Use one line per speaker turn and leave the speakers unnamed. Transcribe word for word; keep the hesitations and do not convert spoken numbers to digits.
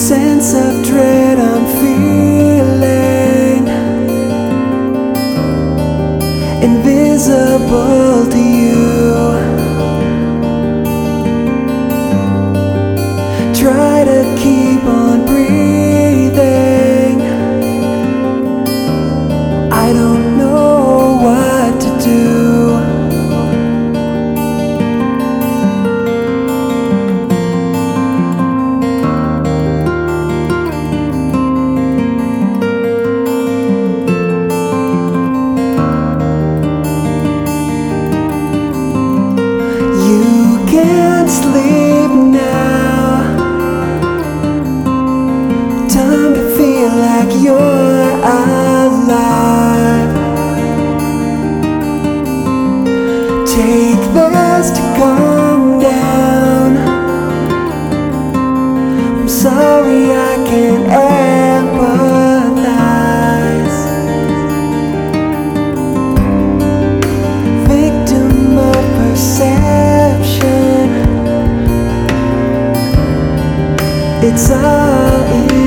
sense of dread I'm feeling, invisible to you. Try to keep on breathing. I don't know what to do. You can't sleep now. Time to feel like you're alive. Take this to calm down. I'm sorry I can't empathize. Victim of perception, it's all in